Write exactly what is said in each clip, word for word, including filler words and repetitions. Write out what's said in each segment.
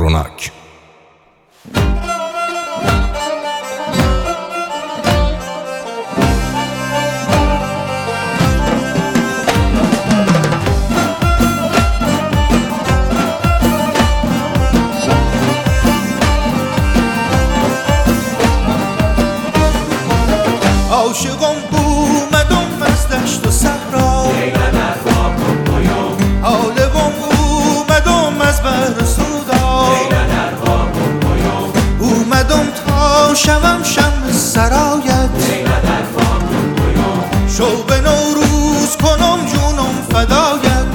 روناک. عاشقم اومدم از دشت و صحرا، عالمم اومدم از بحر سودا، اومدم تا شوم شمع سرایت، شو به نوروز کنم جونم فدایت.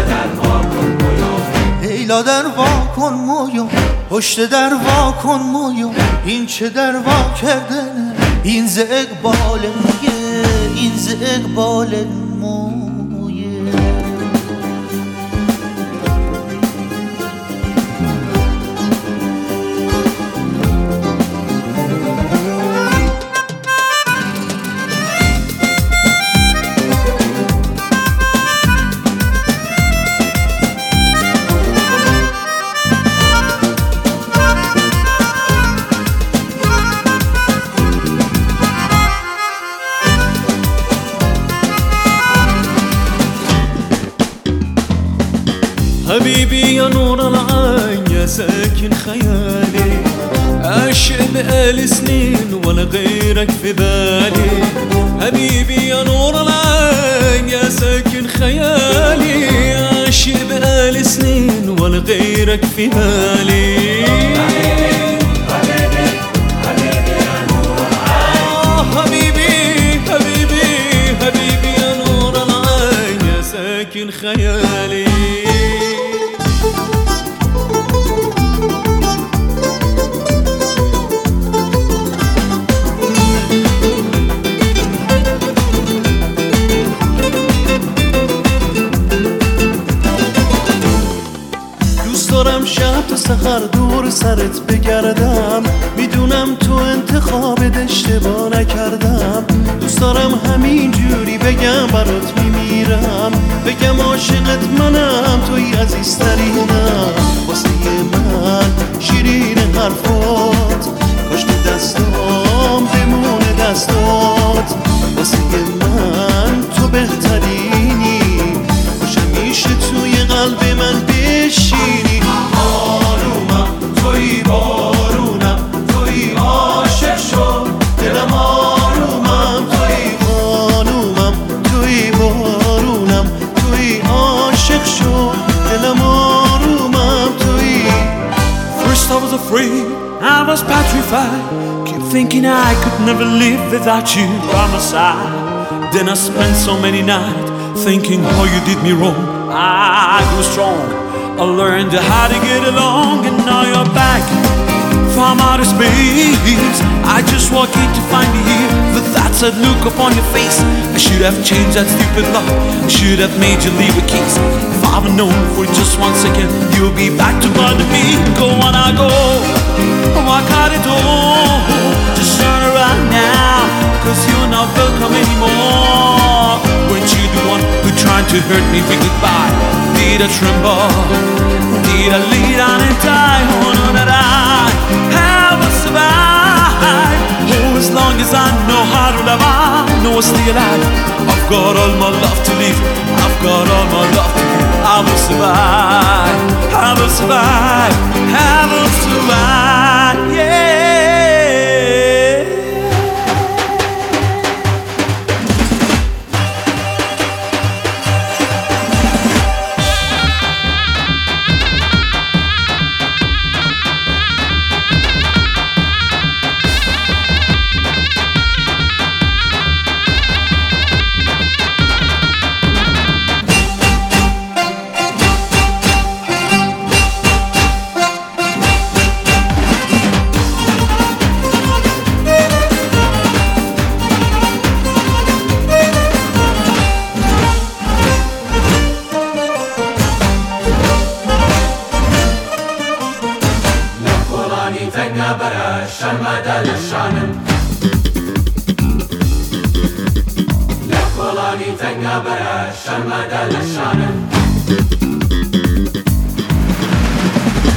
لیلا در وا کن مویم، پشت در وا کن مویم، این چه در وا کردنه، این ز اقبال مویه، این ز اقبال مویه. حبيبي يا نور العين يا ساكن خيالي، عاشق بقالي سنين ولا غيرك في بالي. حبيبي يا نور العين يا ساكن خيالي، عاشق بقالي سنين ولا غيرك في بالي. حبيبي حبيبي يا نور العين، حبيبي حبيبي حبيبي يا نور العين يا ساكن خيالي. دارم شب تا سحر دور سرت بگردم، میدونم تو انتخابت اشتباه نکردم. دوست دارم همین جوری بگم برات میمیرم، بگم عاشقت منم توی عزیزترینم. واسه من شیرین حرفات، کاش تو دستام بمونه دستات. واسه من تو بهترینی، کاش همیشه توی قلب من بشینی. آرومم توی بارونم، توی عاشق شو دلم. آرومم توی خانومم، توی بارونم، توی عاشق شو دلم. آرومم توی. First I was afraid, I was petrified, keep thinking I could never live without you by my side. Then I spent so many nights thinking how you did me wrong. I grew strong, I learned how to get along, and now you're back from outer space. I just walked in to find you here with that sad look upon your face. I should have changed that stupid lock, I should have made you leave a kiss. If I've known for just one second you'll be back to bother me. Go on, I go, oh I got it all. Just turn around now, cause you're not welcome anymore. Weren't you the one who tried to hurt me with goodbye? Did I tremble? Did I lay down and die? Oh no, that I have to survive. Oh, as long as I know how to love, I know I'll stay alive. I've got all my love to live, I've got all my love to give. I will survive, I will survive, I will survive, yeah.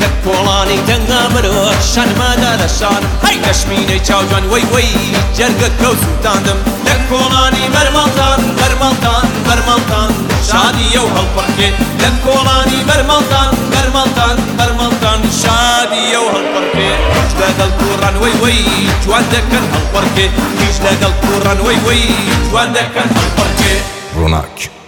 لە کۆڵانی دەنگا مرۆ شان مادە لە شانم هەی دەشمینەی چاوجوان وەی وەی جەرگە کەوت سووتاندم لە کۆڵانی بەرمەڵتان بەرمەڵتان بەرمەڵتان شادیە و هەڵپڕکێ لە کۆڵانی بەرمەڵتان بەرمەڵتان بەرمەڵتان شادیە و هەڵپڕکێ هیچ لەگەڵ کوڕان وەی وەی جوان دەکەن هەڵپڕکێ هیچ لەگەڵ کوڕان وەی وەی جوان دەکەن هەڵپڕکێ ڕۆناک